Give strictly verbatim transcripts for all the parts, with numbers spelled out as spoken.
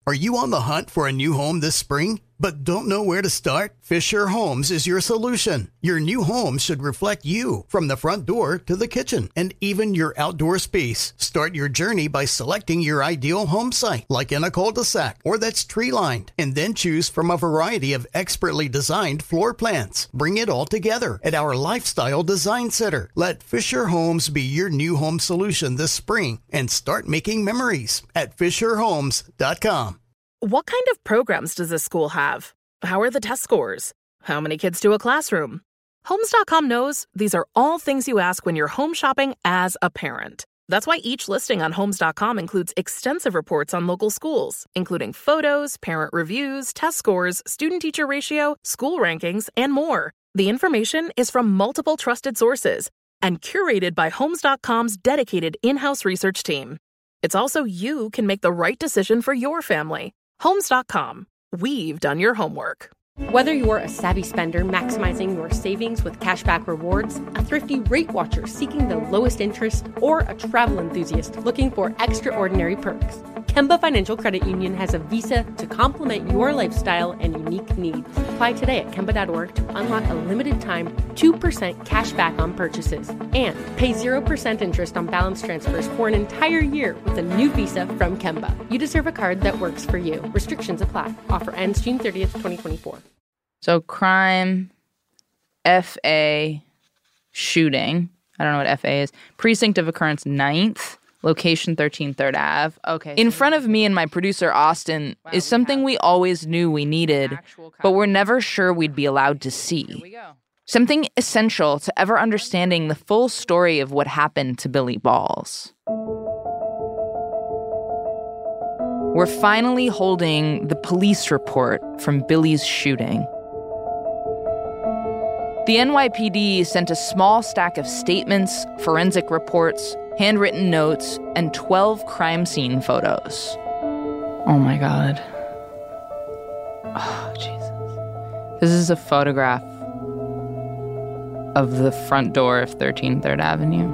Are you on the hunt for a new home this spring, but don't know where to start? Fisher Homes is your solution. Your new home should reflect you, from the front door to the kitchen, and even your outdoor space. Start your journey by selecting your ideal home site, like in a cul-de-sac or that's tree-lined, and then choose from a variety of expertly designed floor plans. Bring it all together at our Lifestyle Design Center. Let Fisher Homes be your new home solution this spring and start making memories at fisher homes dot com. What kind of programs does this school have? How are the test scores? How many kids do a classroom? Homes dot com knows these are all things you ask when you're home shopping as a parent. That's why each listing on Homes dot com includes extensive reports on local schools, including photos, parent reviews, test scores, student-teacher ratio, school rankings, and more. The information is from multiple trusted sources and curated by Homes dot com's dedicated in-house research team. It's also you can make the right decision for your family. Homes dot com. We've done your homework. Whether you're a savvy spender maximizing your savings with cashback rewards, a thrifty rate watcher seeking the lowest interest, or a travel enthusiast looking for extraordinary perks, Kemba Financial Credit Union has a visa to complement your lifestyle and unique needs. Apply today at Kemba dot org to unlock a limited time two percent cash back on purchases and pay zero percent interest on balance transfers for an entire year with a new visa from Kemba. You deserve a card that works for you. Restrictions apply. Offer ends June thirtieth, twenty twenty-four. So crime, F A, shooting. I don't know what F A is. Precinct of occurrence ninth. Location thirteen Third Avenue. Okay. In front of me and my producer, Austin, wow, is something we, we always knew we needed, but we're never sure we'd be allowed to see. Here we go. Something essential to ever understanding the full story of what happened to Billy Balls. We're finally holding the police report from Billy's shooting. The N Y P D sent a small stack of statements, forensic reports, handwritten notes, and twelve crime scene photos. Oh my God. Oh, Jesus. This is a photograph of the front door of thirteen Third Avenue.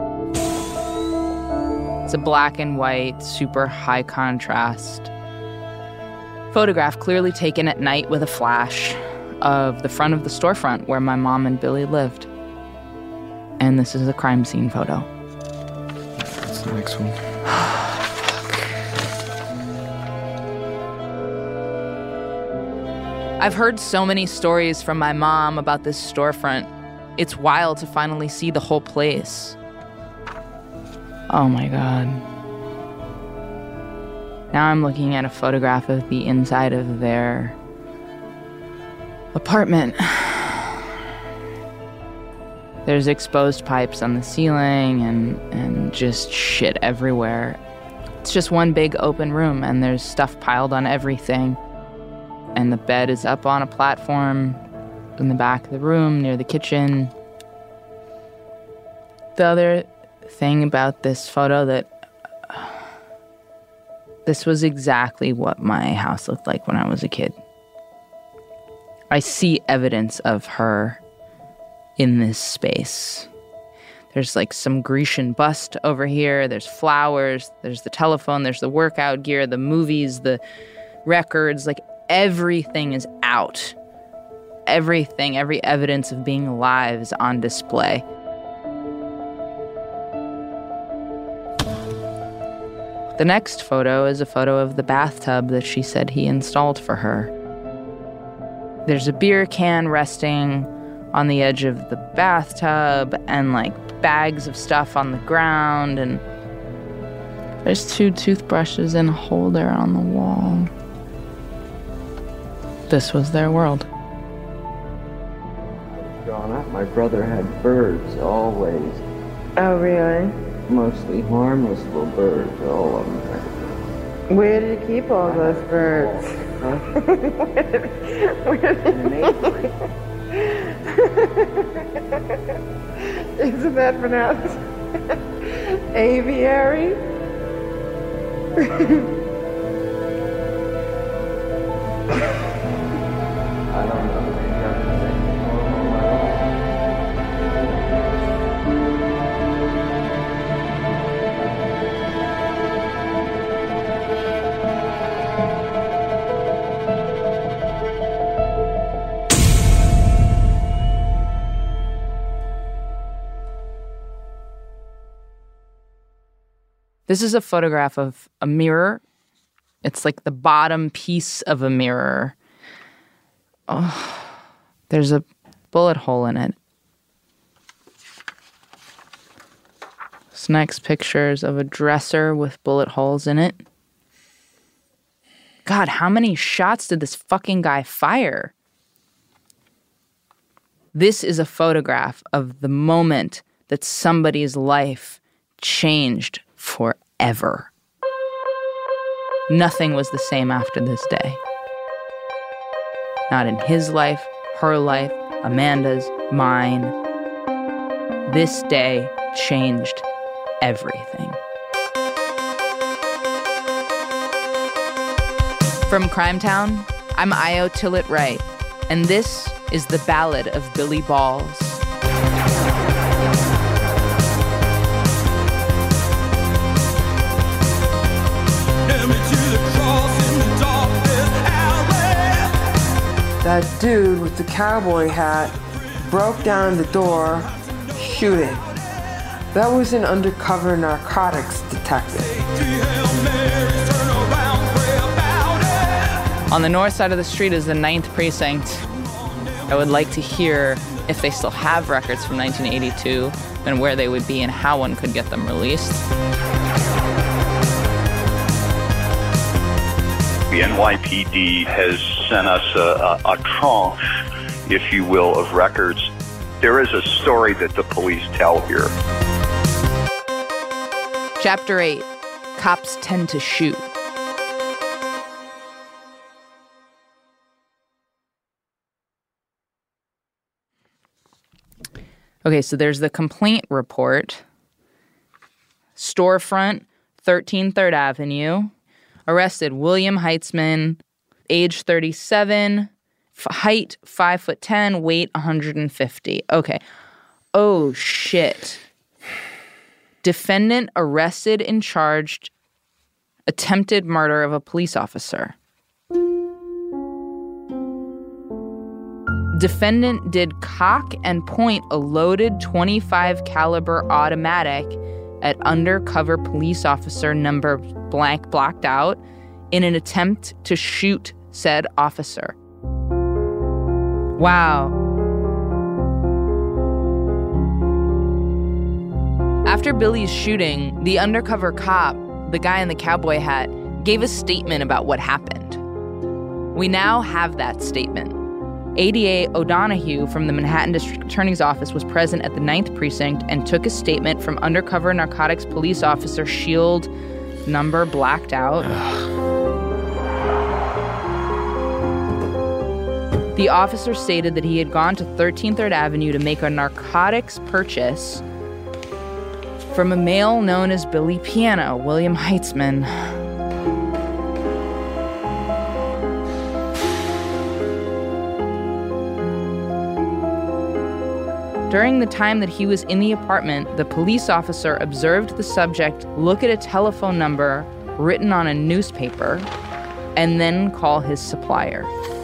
It's a black and white, super high contrast photograph clearly taken at night with a flash of the front of the storefront where my mom and Billy lived. And this is a crime scene photo. That's the next one. I've heard so many stories from my mom about this storefront. It's wild to finally see the whole place. Oh my God. Now I'm looking at a photograph of the inside of their apartment. There's exposed pipes on the ceiling and, and just shit everywhere. It's just one big open room and there's stuff piled on everything. And the bed is up on a platform in the back of the room near the kitchen. The other thing about this photo that uh, this was exactly what my house looked like when I was a kid. I see evidence of her in this space. There's like some Grecian bust over here. There's flowers. There's the telephone. There's the workout gear, the movies, the records. Like everything is out. Everything, every evidence of being alive is on display. The next photo is a photo of the bathtub that she said he installed for her. There's a beer can resting on the edge of the bathtub and like bags of stuff on the ground, and there's two toothbrushes and a holder on the wall. This was their world. Growing up, my brother had birds always. Oh, really? Mostly harmless little birds, all of them. Where did you keep all those birds? Huh? Where did Isn't that pronounced aviary? I don't know. This is a photograph of a mirror. It's like the bottom piece of a mirror. Oh, there's a bullet hole in it. This next picture is of a dresser with bullet holes in it. God, how many shots did this fucking guy fire? This is a photograph of the moment that somebody's life changed forever. Nothing was the same after this day. Not in his life, her life, Amanda's, mine. This day changed everything. From Crimetown, I'm Io Tillett Wright, and this is the Ballad of Billy Balls. That dude with the cowboy hat broke down the door, shooting. That was an undercover narcotics detective. On the north side of the street is the ninth Precinct. I would like to hear if they still have records from nineteen eighty-two and where they would be and how one could get them released. The N Y P D has sent us a, a, a tranche, if you will, of records. There is a story that the police tell here. Chapter eight, Cops Tend to Shoot. Okay, so there's the complaint report. Storefront, thirteen third Avenue. Arrested William Heitzman, age thirty-seven, f- height five foot ten, weight one hundred fifty. Okay. Oh, shit. Defendant arrested and charged attempted murder of a police officer. Defendant did cock and point a loaded twenty-five caliber automatic at undercover police officer number blank blocked out in an attempt to shoot said officer. Wow. After Billy's shooting, the undercover cop, the guy in the cowboy hat, gave a statement about what happened. We now have that statement. A D A O'Donohue from the Manhattan District Attorney's Office was present at the ninth Precinct and took a statement from undercover narcotics police officer Shield number blacked out. The officer stated that he had gone to thirteen third Avenue to make a narcotics purchase from a male known as Billy Piano, William Heitzman. During the time that he was in the apartment, the police officer observed the subject look at a telephone number written on a newspaper and then call his supplier.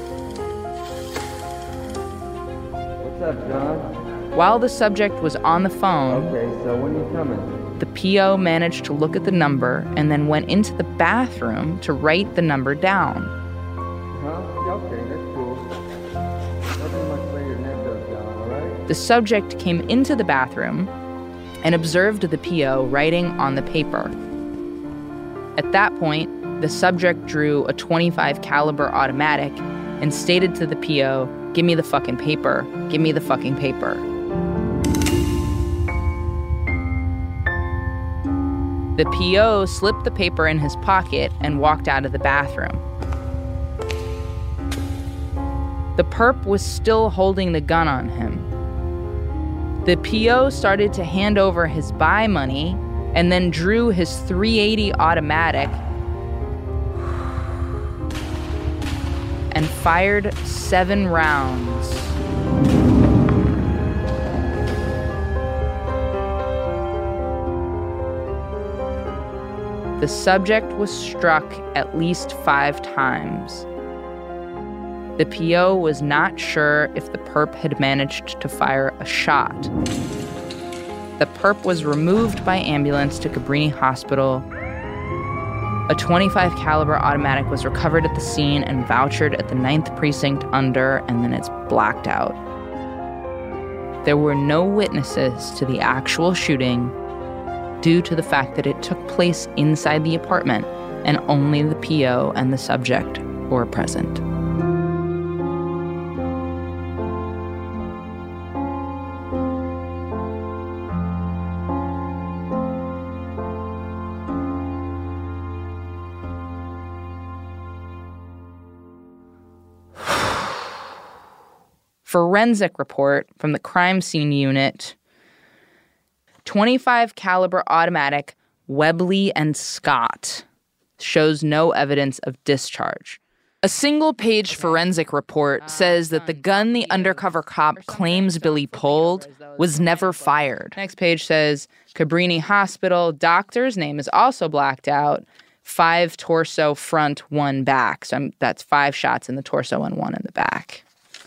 What's up, John? While the subject was on the phone, Okay, so when are you coming? the P O managed to look at the number and then went into the bathroom to write the number down. Huh? Yeah, okay, that's cool. Nothing much later than that though, John, alright? The subject came into the bathroom and observed the P O writing on the paper. At that point, the subject drew a twenty-five caliber automatic and stated to the P O, "Give me the fucking paper. Give me the fucking paper." The P O slipped the paper in his pocket and walked out of the bathroom. The perp was still holding the gun on him. The P O started to hand over his buy money and then drew his three eighty automatic and fired seven rounds. The subject was struck at least five times. The P O was not sure if the perp had managed to fire a shot. The perp was removed by ambulance to Cabrini Hospital A twenty-five caliber automatic was recovered at the scene and vouchered at the ninth Precinct under, and then it's blacked out. There were no witnesses to the actual shooting due to the fact that it took place inside the apartment and only the P O and the subject were present. Forensic report from the crime scene unit. twenty-five caliber automatic Webley and Scott shows no evidence of discharge. A single-page forensic report says that the gun the undercover cop claims Billy pulled was never fired. Next page says Cabrini Hospital. Doctor's name is also blacked out. Five torso front, one back. So I'm, that's five shots in the torso and one in the back.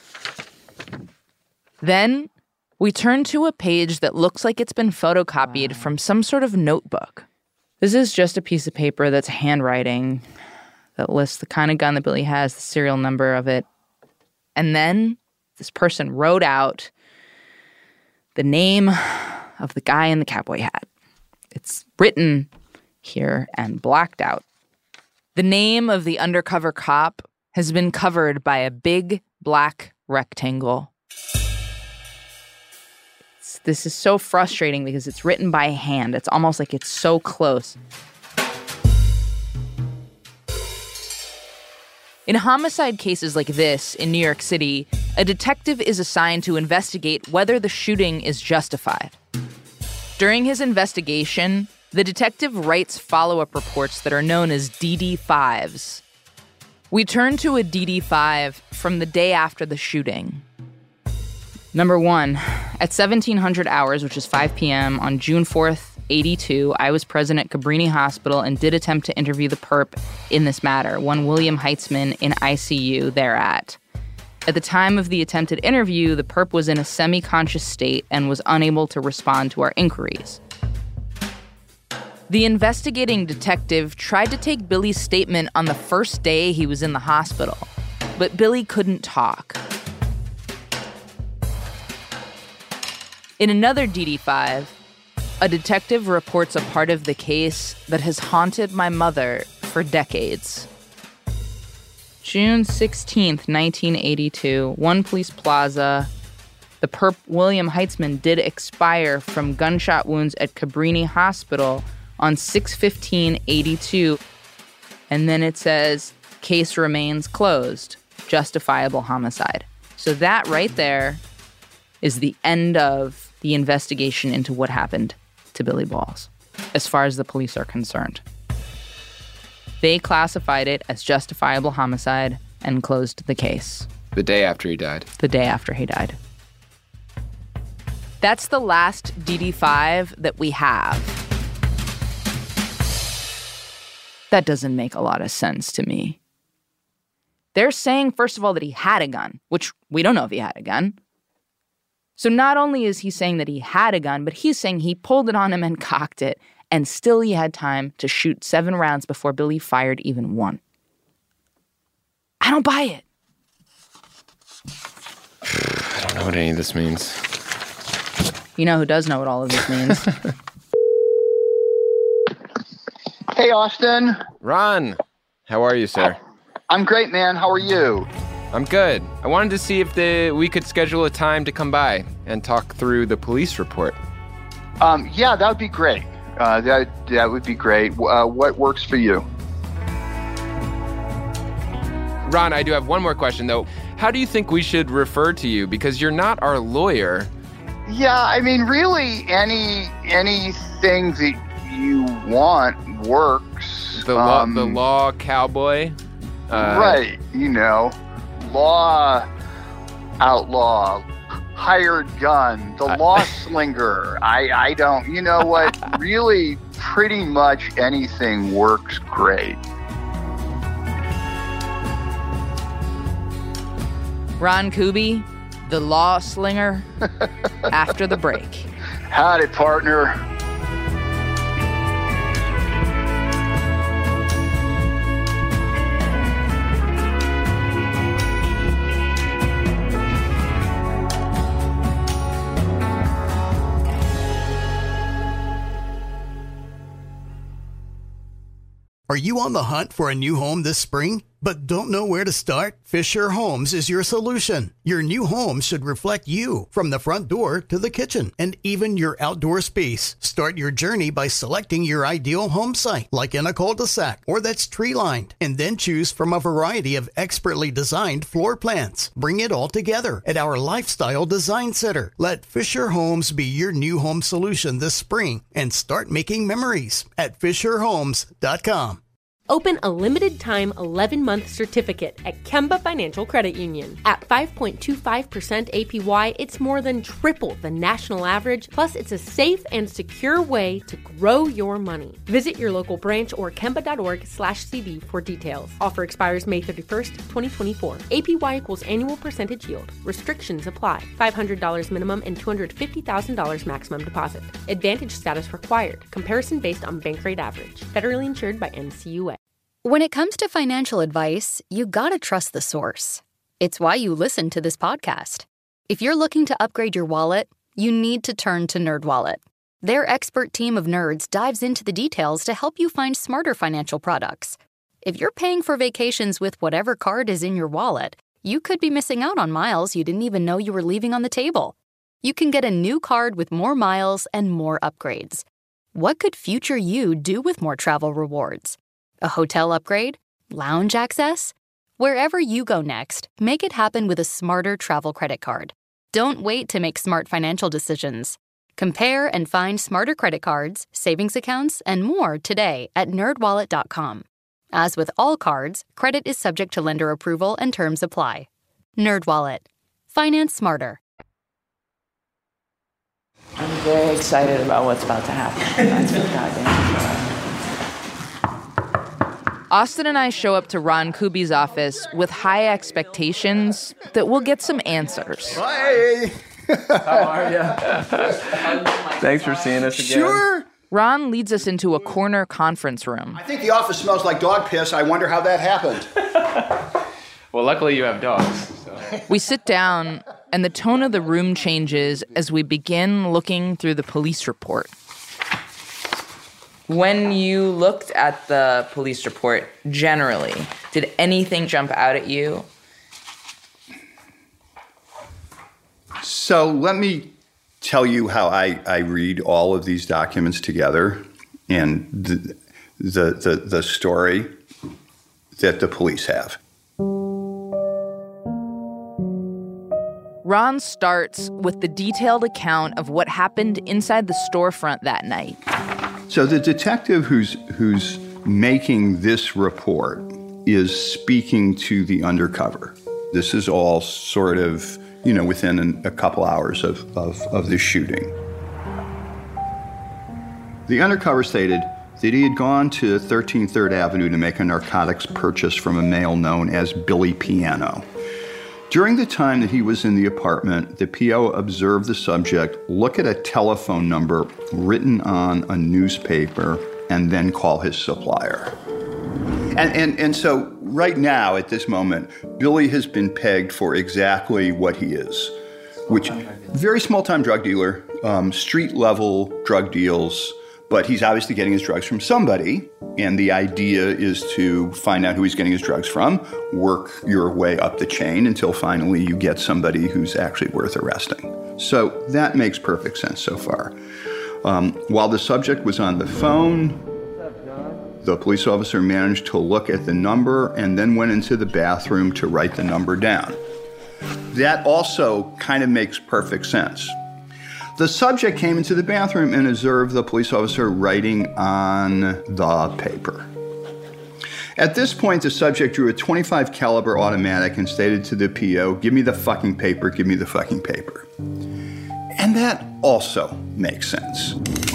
Then we turn to a page that looks like it's been photocopied from some sort of notebook. This is just a piece of paper that's handwriting that lists the kind of gun that Billy has, the serial number of it. And then this person wrote out the name of the guy in the cowboy hat. It's written here and blacked out. The name of the undercover cop has been covered by a big black rectangle. It's, this is so frustrating because it's written by hand. It's almost like it's so close. In homicide cases like this in New York City, a detective is assigned to investigate whether the shooting is justified. During his investigation, the detective writes follow-up reports that are known as D D fives. We turn to a D D five from the day after the shooting. Number one, at seventeen hundred hours, which is five p.m. on June fourth, eighty-two, I was present at Cabrini Hospital and did attempt to interview the perp in this matter, one William Heitzman in I C U thereat. At the time of the attempted interview, the perp was in a semi-conscious state and was unable to respond to our inquiries. The investigating detective tried to take Billy's statement on the first day he was in the hospital, but Billy couldn't talk. In another D D five, a detective reports a part of the case that has haunted my mother for decades. June sixteenth, nineteen eighty-two, One Police Plaza. The perp William Heitzman did expire from gunshot wounds at Cabrini Hospital on six fifteen eighty-two. And then it says, case remains closed, justifiable homicide. So that right there is the end of the investigation into what happened to Billy Balls, as far as the police are concerned. They classified it as justifiable homicide and closed the case. The day after he died. The day after he died. That's the last D D five that we have. That doesn't make a lot of sense to me. They're saying, first of all, that he had a gun, which we don't know if he had a gun. So not only is he saying that he had a gun, but he's saying he pulled it on him and cocked it, and still he had time to shoot seven rounds before Billy fired even one. I don't buy it. I don't know what any of this means. You know who does know what all of this means? Hey, Austin. Ron, how are you, sir? I'm great, man. How are you? I'm good. I wanted to see if the, we could schedule a time to come by and talk through the police report. Um, yeah, that would be great. Uh, that that would be great. Uh, what works for you? Ron, I do have one more question, though. How do you think we should refer to you? Because you're not our lawyer. Yeah, I mean, really, any anything that you want works. The law, um, the law cowboy? Uh, right, you know. Law outlaw, hired gun, the law slinger. I, I don't, you know what? Really, pretty much anything works great. Ron Kuby, the law slinger, after the break. Howdy, partner. Are you on the hunt for a new home this spring, but don't know where to start? Fisher Homes is your solution. Your new home should reflect you, from the front door to the kitchen, and even your outdoor space. Start your journey by selecting your ideal home site, like in a cul-de-sac or that's tree-lined, and then choose from a variety of expertly designed floor plans. Bring it all together at our Lifestyle Design Center. Let Fisher Homes be your new home solution this spring and start making memories at fisher homes dot com. Open a limited-time eleven-month certificate at Kemba Financial Credit Union. At five point two five percent A P Y, it's more than triple the national average, plus it's a safe and secure way to grow your money. Visit your local branch or kemba.org slash CD for details. Offer expires May thirty-first, twenty twenty-four. A P Y equals annual percentage yield. Restrictions apply. five hundred dollars minimum and two hundred fifty thousand dollars maximum deposit. Advantage status required. Comparison based on bank rate average. Federally insured by N C U A. When it comes to financial advice, you gotta trust the source. It's why you listen to this podcast. If you're looking to upgrade your wallet, you need to turn to NerdWallet. Their expert team of nerds dives into the details to help you find smarter financial products. If you're paying for vacations with whatever card is in your wallet, you could be missing out on miles you didn't even know you were leaving on the table. You can get a new card with more miles and more upgrades. What could future you do with more travel rewards? A hotel upgrade? Lounge access? Wherever you go next, make it happen with a smarter travel credit card. Don't wait to make smart financial decisions. Compare and find smarter credit cards, savings accounts, and more today at nerd wallet dot com. As with all cards, credit is subject to lender approval and terms apply. NerdWallet. Finance smarter. I'm very excited about what's about to happen. That's for goddamn sure. Austin and I show up to Ron Kuby's office with high expectations that we'll get some answers. Hey! How are you? Thanks for seeing us again. Sure. Ron leads us into a corner conference room. I think the office smells like dog piss. I wonder how that happened. Well, luckily you have dogs. So. We sit down, and the tone of the room changes as we begin looking through the police report. When you looked at the police report, generally, did anything jump out at you? So let me tell you how I, I read all of these documents together and the, the, the, the story that the police have. Ron starts with the detailed account of what happened inside the storefront that night. So the detective who's who's making this report is speaking to the undercover. This is all sort of, you know, within an, a couple hours of, of, of the shooting. The undercover stated that he had gone to thirteen Third Avenue to make a narcotics purchase from a male known as Billy Piano. During the time that he was in the apartment, the P O observed the subject look at a telephone number written on a newspaper and then call his supplier. And, and, and so right now, at this moment, Billy has been pegged for exactly what he is, which very small-time drug dealer, um, street-level drug deals, but he's obviously getting his drugs from somebody, and the idea is to find out who he's getting his drugs from, work your way up the chain until finally you get somebody who's actually worth arresting. So that makes perfect sense so far. Um, while the subject was on the phone, the police officer managed to look at the number and then went into the bathroom to write the number down. That also kind of makes perfect sense. The subject came into the bathroom and observed the police officer writing on the paper. At this point, the subject drew a twenty-five caliber automatic and stated to the P O, "Give me the fucking paper, give me the fucking paper." And that also makes sense.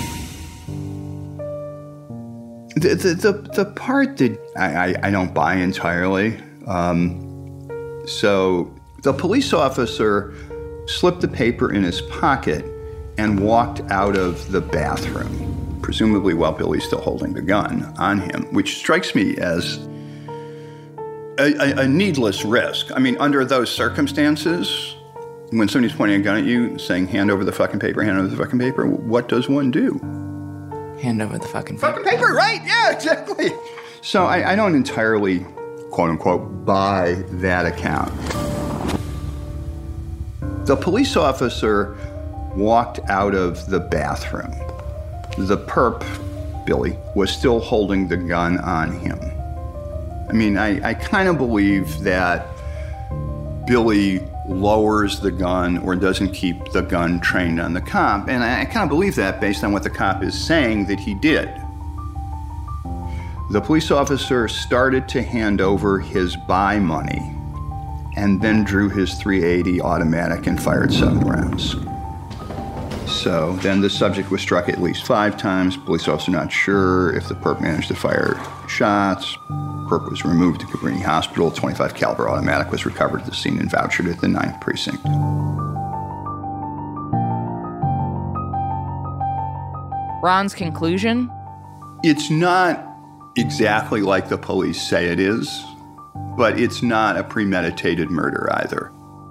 The, the, the, the part that I, I, I don't buy entirely, um, so the police officer slipped the paper in his pocket and walked out of the bathroom, presumably while Billy's still holding the gun on him, which strikes me as a, a, a needless risk. I mean, under those circumstances, when somebody's pointing a gun at you, saying, hand over the fucking paper, hand over the fucking paper, what does one do? Hand over the fucking paper. Fucking paper, right? Yeah, exactly. So I, I don't entirely, quote unquote, buy that account. The police officer walked out of the bathroom. The perp, Billy, was still holding the gun on him. I mean, I, I kind of believe that Billy lowers the gun or doesn't keep the gun trained on the cop, and I, I kind of believe that based on what the cop is saying that he did. The police officer started to hand over his buy money and then drew his three eighty automatic and fired seven rounds. So then the subject was struck at least five times. Police officer not sure if the perp managed to fire shots. Perp was removed to Cabrini Hospital. twenty-five caliber automatic was recovered at the scene and vouchered at the ninth precinct. Ron's conclusion? It's not exactly like the police say it is, but it's not a premeditated murder either.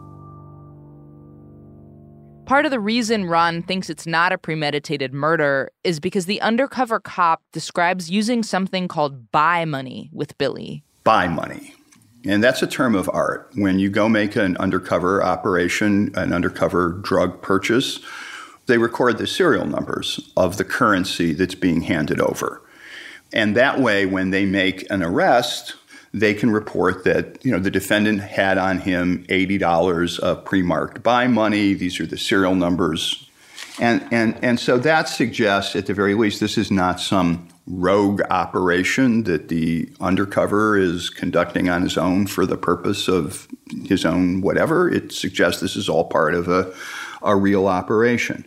Part of the reason Ron thinks it's not a premeditated murder is because the undercover cop describes using something called buy money with Billy. Buy money. And that's a term of art. When you go make an undercover operation, an undercover drug purchase, they record the serial numbers of the currency that's being handed over. And that way, when they make an arrest, they can report that, you know, the defendant had on him eighty dollars of pre-marked buy money. These are the serial numbers. And, and, and so that suggests, at the very least, this is not some rogue operation that the undercover is conducting on his own for the purpose of his own whatever. It suggests this is all part of a, a real operation.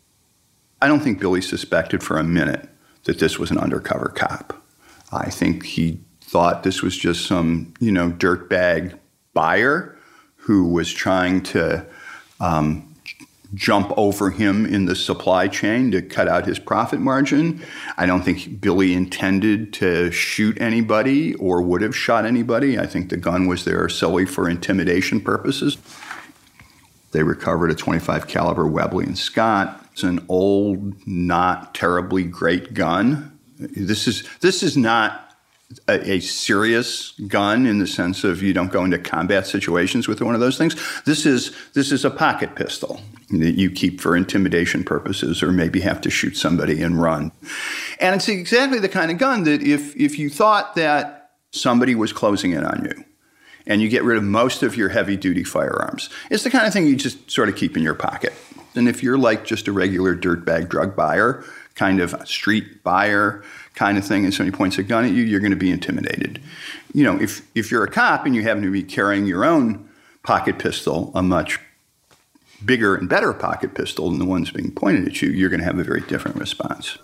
I don't think Billy suspected for a minute that this was an undercover cop. I think he thought this was just some, you know, dirtbag buyer who was trying to um, jump over him in the supply chain to cut out his profit margin. I don't think Billy intended to shoot anybody or would have shot anybody. I think the gun was there solely for intimidation purposes. They recovered a twenty-five caliber Webley and Scott. It's an old, not terribly great gun. This is this is not a, a serious gun in the sense of you don't go into combat situations with one of those things. This is this is a pocket pistol that you keep for intimidation purposes or maybe have to shoot somebody and run. And it's exactly the kind of gun that if if you thought that somebody was closing in on you and you get rid of most of your heavy-duty firearms, it's the kind of thing you just sort of keep in your pocket. And if you're like just a regular dirtbag drug buyer, kind of a street buyer kind of thing, and somebody points a gun at you, you're going to be intimidated. You know, if if you're a cop and you happen to be carrying your own pocket pistol, a much bigger and better pocket pistol than the ones being pointed at you, you're going to have a very different response.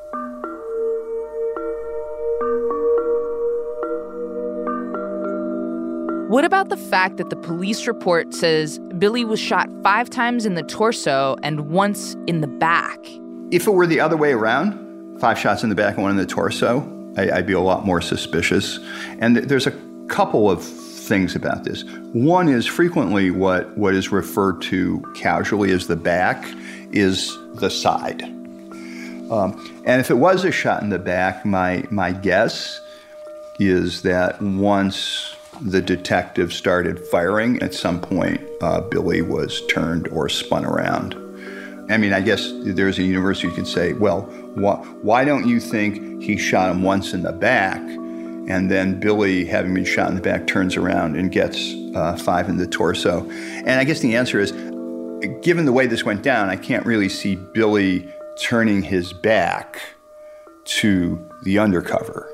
What about the fact that the police report says Billy was shot five times in the torso and once in the back? If it were the other way around, five shots in the back and one in the torso, I, I'd be a lot more suspicious. And th- there's a couple of things about this. One is frequently what, what is referred to casually as the back is the side. Um, and if it was a shot in the back, my my guess is that once the detective started firing, at some point, uh, Billy was turned or spun around. I mean, I guess there's a universe you could say, well, wh- why don't you think he shot him once in the back, and then Billy, having been shot in the back, turns around and gets uh, five in the torso? And I guess the answer is, given the way this went down, I can't really see Billy turning his back to the undercover.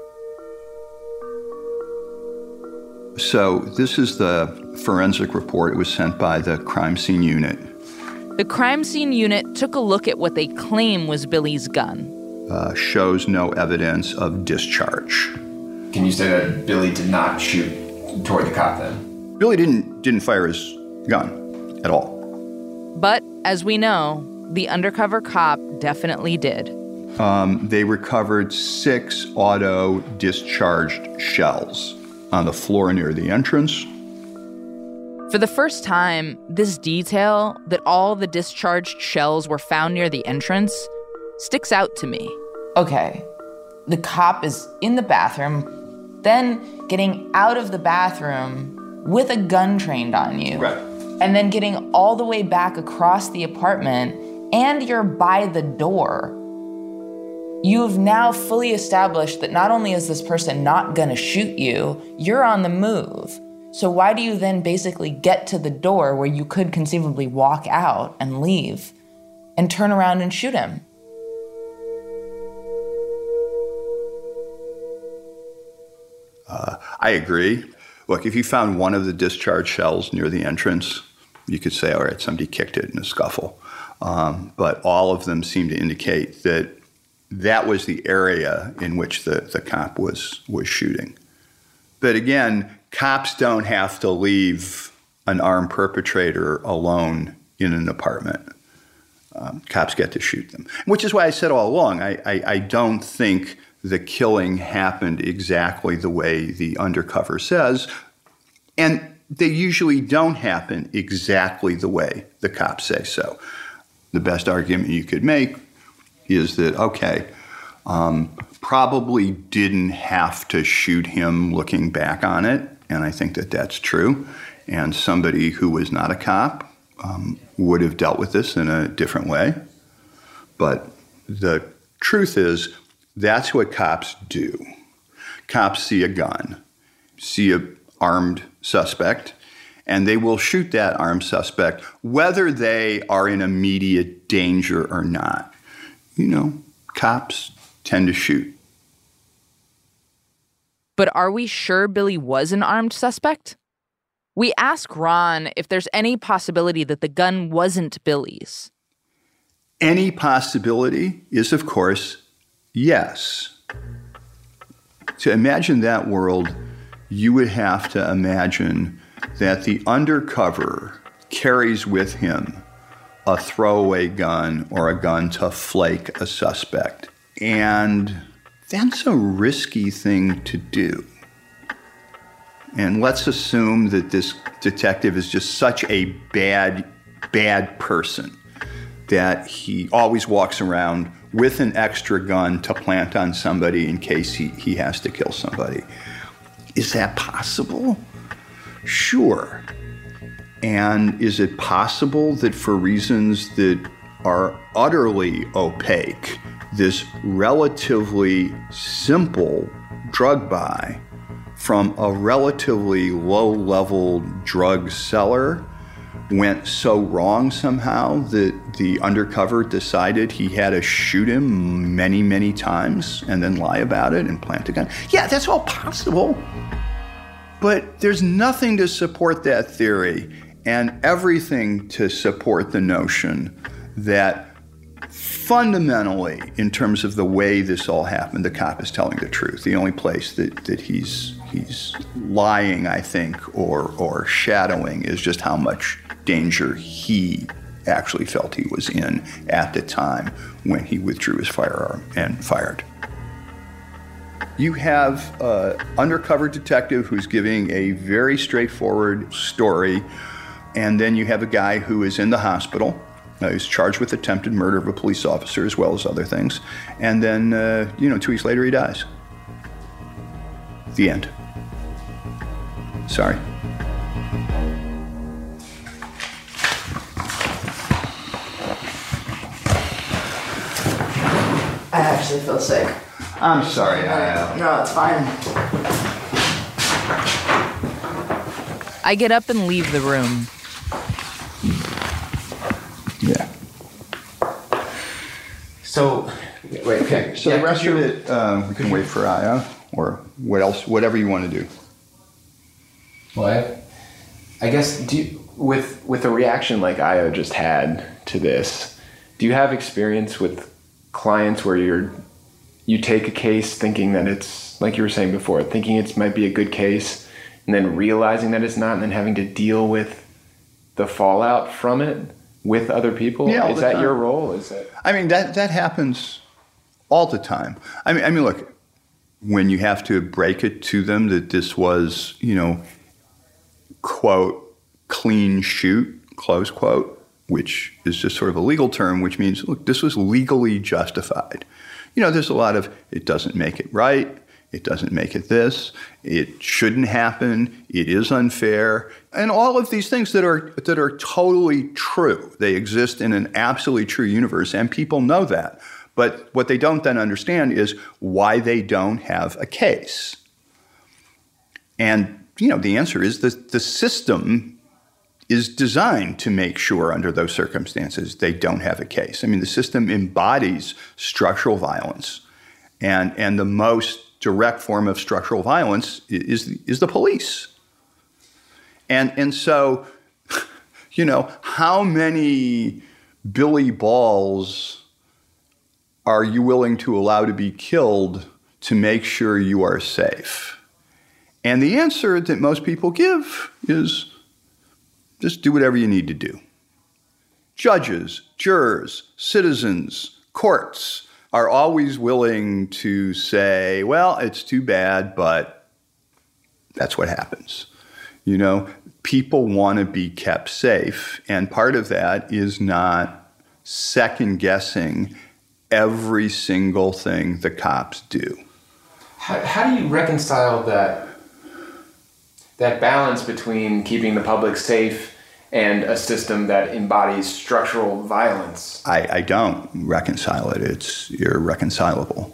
So this is the forensic report. It was sent by the crime scene unit. The crime scene unit took a look at what they claim was Billy's gun. Uh, shows no evidence of discharge. Can you say that Billy did not shoot toward the cop then? Billy didn't didn't fire his gun at all. But as we know, the undercover cop definitely did. Um, they recovered six auto-discharged shells on the floor near the entrance. For the first time, this detail that all the discharged shells were found near the entrance sticks out to me. Okay, the cop is in the bathroom then getting out of the bathroom with a gun trained on you. Right. And then getting all the way back across the apartment, and you're by the door. You've now fully established that not only is this person not gonna shoot you, you're on the move. So why do you then basically get to the door where you could conceivably walk out and leave and turn around and shoot him? Uh, I agree. Look, if you found one of the discharged shells near the entrance, you could say, all right, somebody kicked it in a scuffle. Um, but all of them seem to indicate that that was the area in which the, the cop was, was shooting. But again, cops don't have to leave an armed perpetrator alone in an apartment. Um, cops get to shoot them, which is why I said all along, I, I, I don't think the killing happened exactly the way the undercover says, and they usually don't happen exactly the way the cops say so. The best argument you could make is that, okay, um, probably didn't have to shoot him looking back on it, and I think that that's true, and somebody who was not a cop um, would have dealt with this in a different way. But the truth is, that's what cops do. Cops see a gun, see an armed suspect, and they will shoot that armed suspect whether they are in immediate danger or not. You know, cops tend to shoot. But are we sure Billy was an armed suspect? We ask Ron if there's any possibility that the gun wasn't Billy's. Any possibility is, of course, yes. To imagine that world, you would have to imagine that the undercover carries with him a throwaway gun or a gun to flake a suspect. And that's a risky thing to do. And let's assume that this detective is just such a bad, bad person that he always walks around with an extra gun to plant on somebody in case he, he has to kill somebody. Is that possible? Sure. And is it possible that for reasons that are utterly opaque, this relatively simple drug buy from a relatively low-level drug seller went so wrong somehow that the undercover decided he had to shoot him many, many times and then lie about it and plant a gun? Yeah, that's all possible. But there's nothing to support that theory and everything to support the notion that fundamentally, in terms of the way this all happened, the cop is telling the truth. The only place that, that he's he's lying, I think, or or shadowing is just how much danger he actually felt he was in at the time when he withdrew his firearm and fired. You have an undercover detective who's giving a very straightforward story, and then you have a guy who is in the hospital. Uh, he's charged with attempted murder of a police officer as well as other things. And then, uh, you know, two weeks later he dies. The end. Sorry. I actually feel sick. I'm sorry. I, uh... No, it's fine. I get up and leave the room. Yeah. So, wait, okay. So yeah, the rest you, of it, uh, we can wait for Aya, or what else, whatever you want to do. Well, I, I guess, do you, with, with a reaction like Aya just had to this, do you have experience with clients where you're, you take a case thinking that it's, like you were saying before, thinking it might be a good case, and then realizing that it's not, and then having to deal with the fallout from it with other people? Yeah, is that time. Your role? Is that? I mean, that that happens all the time. I mean, I mean, look, when you have to break it to them that this was, you know, quote, clean shoot, close quote, which is just sort of a legal term, which means, look, this was legally justified. You know, there's a lot of, it doesn't make it right, It doesn't make it this. It shouldn't happen. It is unfair. And all of these things that are that are totally true. They exist in an absolutely true universe, and people know that. But what they don't then understand is why they don't have a case. And, you know, the answer is that the system is designed to make sure under those circumstances they don't have a case. I mean, the system embodies structural violence. And, and the most direct form of structural violence is, is the police. And, and so, you know, how many Billy Balls are you willing to allow to be killed to make sure you are safe? And the answer that most people give is just do whatever you need to do. Judges, jurors, citizens, courts are always willing to say, well, it's too bad, but that's what happens. You know, people want to be kept safe, and part of that is not second-guessing every single thing the cops do. How, how do you reconcile that that balance between keeping the public safe and a system that embodies structural violence? I, I don't reconcile it. It's irreconcilable.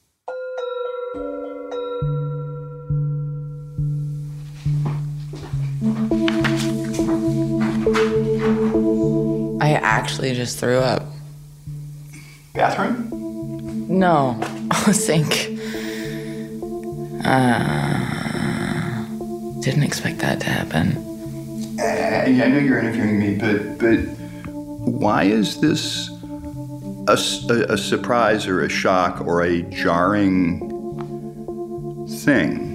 I actually just threw up. Bathroom? No, a sink. Uh, didn't expect that to happen. I, I know you're interviewing me, but but why is this a, a, a surprise or a shock or a jarring thing?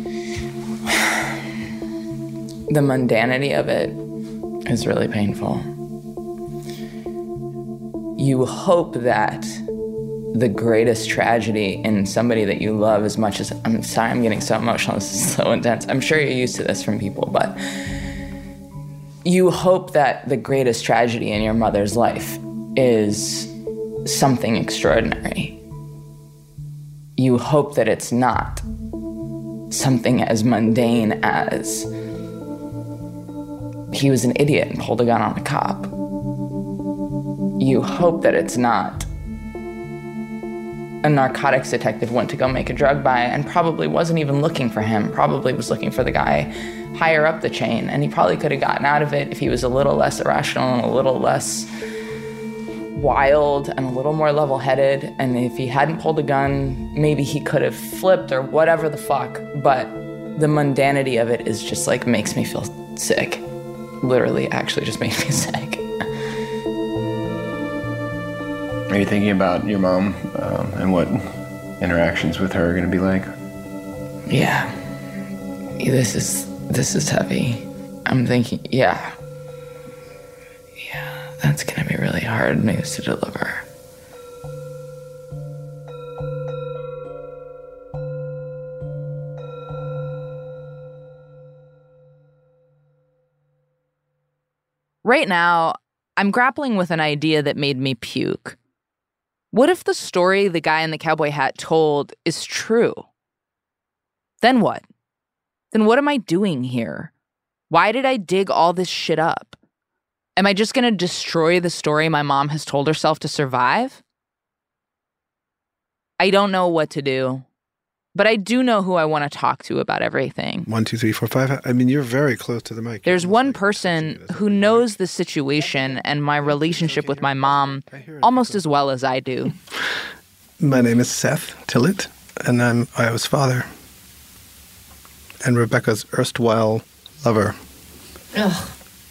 The mundanity of it is really painful. You hope that the greatest tragedy in somebody that you love as much as, I'm sorry, I'm getting so emotional, this is so intense. I'm sure you're used to this from people, but you hope that the greatest tragedy in your mother's life is something extraordinary. You hope that it's not something as mundane as he was an idiot and pulled a gun on a cop. You hope that it's not a narcotics detective went to go make a drug buy and probably wasn't even looking for him, probably was looking for the guy higher up the chain, and he probably could have gotten out of it if he was a little less irrational and a little less wild and a little more level-headed, and if he hadn't pulled a gun, maybe he could have flipped or whatever the fuck, but the mundanity of it is just like makes me feel sick. Literally, actually just makes me sick. Are you thinking about your mom um, and what interactions with her are going to be like? Yeah. This is this is heavy. I'm thinking, yeah. Yeah, that's going to be really hard news to deliver. Right now, I'm grappling with an idea that made me puke. What if the story the guy in the cowboy hat told is true? Then what? Then what am I doing here? Why did I dig all this shit up? Am I just going to destroy the story my mom has told herself to survive? I don't know what to do, but I do know who I want to talk to about everything. One, two, three, four, five. I mean, you're very close to the mic. There's one person who knows the situation and my relationship with my mom almost as well as I do. My name is Seth Tillett, and I'm Iowa's father. And Rebecca's erstwhile lover. Ugh.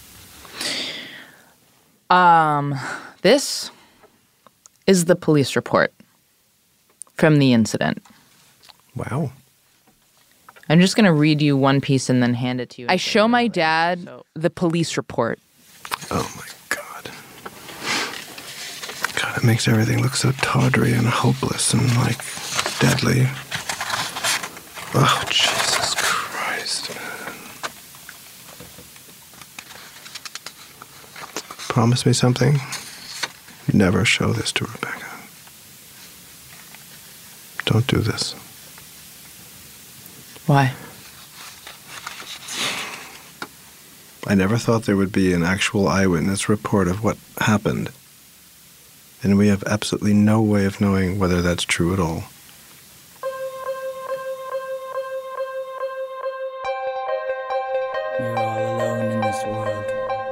Um, this is the police report from the incident. Wow. I'm just going to read you one piece and then hand it to you. I show my dad the police report. Oh, my God. God, it makes everything look so tawdry and hopeless and, like, deadly. Oh, Jesus Christ, man. Promise me something. Never show this to Rebecca. Don't do this. Why? I never thought there would be an actual eyewitness report of what happened. And we have absolutely no way of knowing whether that's true at all. You're all alone in this world.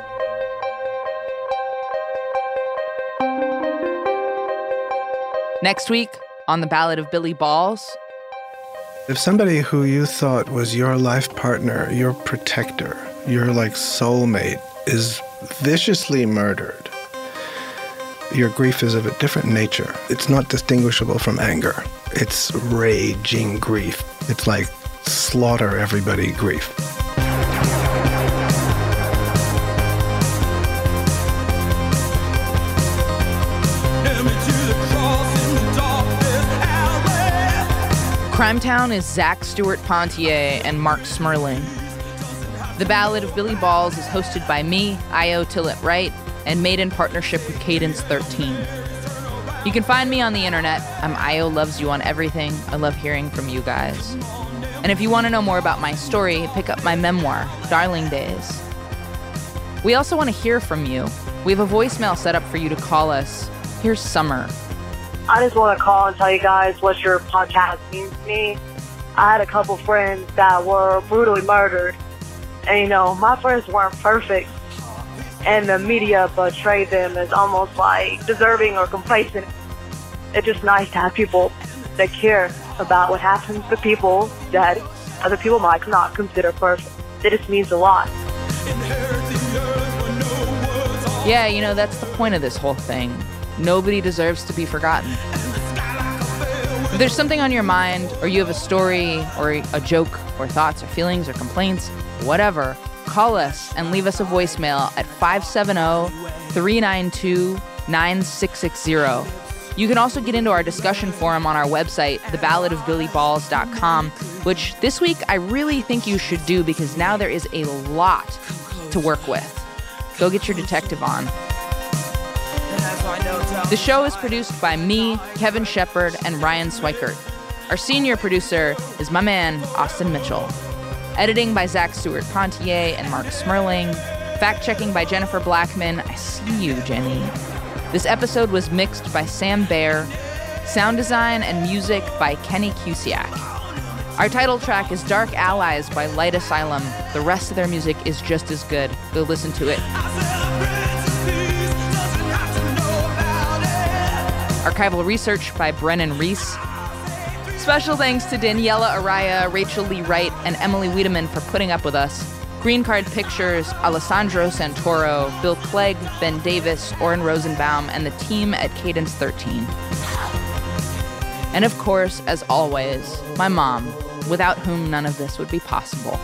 Next week on The Ballad of Billy Balls. If somebody who you thought was your life partner, your protector, your like soulmate is viciously murdered, your grief is of a different nature. It's not distinguishable from anger. It's raging grief. It's like slaughter everybody grief. Crimetown is Zach Stewart Pontier and Mark Smerling. The Ballad of Billy Balls is hosted by me, Io Tillett Wright, and made in partnership with Cadence thirteen. You can find me on the internet. I'm Io Loves You on everything. I love hearing from you guys. And if you want to know more about my story, pick up my memoir, Darling Days. We also want to hear from you. We have a voicemail set up for you to call us. Here's Summer. I just want to call and tell you guys what your podcast means to me. I had a couple friends that were brutally murdered. And, you know, my friends weren't perfect. And the media portrayed them as almost like deserving or complacent. It's just nice to have people that care about what happens to people that other people might not consider perfect. It just means a lot. Yeah, you know, that's the point of this whole thing. Nobody deserves to be forgotten. If there's something on your mind, or you have a story, or a joke, or thoughts, or feelings, or complaints, whatever, call us and leave us a voicemail at five seven zero, three nine two, nine six six zero. You can also get into our discussion forum on our website, the ballad of billy balls dot com, which this week I really think you should do because now there is a lot to work with. Go get your detective on. The show is produced by me, Kevin Shepard, and Ryan Swikert. Our senior producer is my man, Austin Mitchell. Editing by Zach Stewart Pontier and Mark Smerling. Fact-checking by Jennifer Blackman. I see you, Jenny. This episode was mixed by Sam Baer. Sound design and music by Kenny Cusiak. Our title track is Dark Allies by Light Asylum. The rest of their music is just as good. Go listen to it. Archival research by Brennan Reese. Special thanks to Daniela Araya, Rachel Lee Wright, and Emily Wiedemann for putting up with us. Green Card Pictures, Alessandro Santoro, Bill Clegg, Ben Davis, Oren Rosenbaum, and the team at Cadence thirteen. And of course, as always, my mom, without whom none of this would be possible.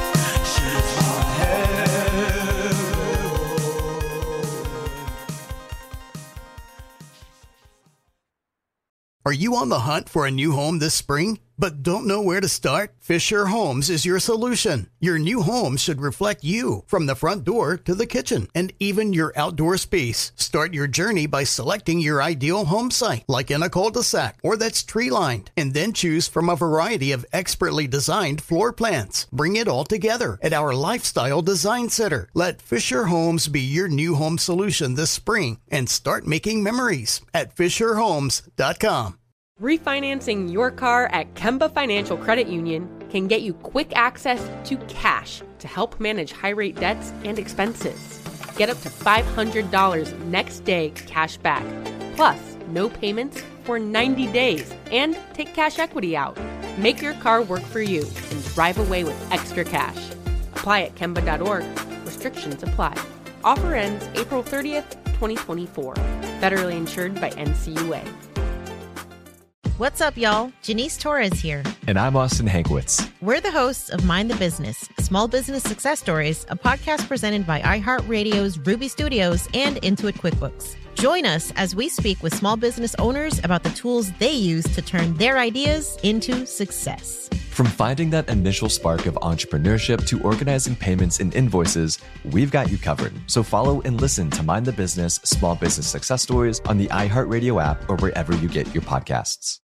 Are you on the hunt for a new home this spring, but don't know where to start? Fisher Homes is your solution. Your new home should reflect you, from the front door to the kitchen, and even your outdoor space. Start your journey by selecting your ideal home site, like in a cul-de-sac or that's tree-lined, and then choose from a variety of expertly designed floor plans. Bring it all together at our Lifestyle Design Center. Let Fisher Homes be your new home solution this spring and start making memories at fisher homes dot com. Refinancing your car at Kemba Financial Credit Union can get you quick access to cash to help manage high-rate debts and expenses. Get up to five hundred dollars next day cash back, plus no payments for ninety days, and take cash equity out. Make your car work for you and drive away with extra cash. Apply at kemba dot org. Restrictions apply. Offer ends April thirtieth, twenty twenty-four. Federally insured by N C U A. What's up, y'all? Janice Torres here. And I'm Austin Hankwitz. We're the hosts of Mind the Business, Small Business Success Stories, a podcast presented by iHeartRadio's Ruby Studios and Intuit QuickBooks. Join us as we speak with small business owners about the tools they use to turn their ideas into success. From finding that initial spark of entrepreneurship to organizing payments and invoices, we've got you covered. So follow and listen to Mind the Business, Small Business Success Stories on the iHeartRadio app or wherever you get your podcasts.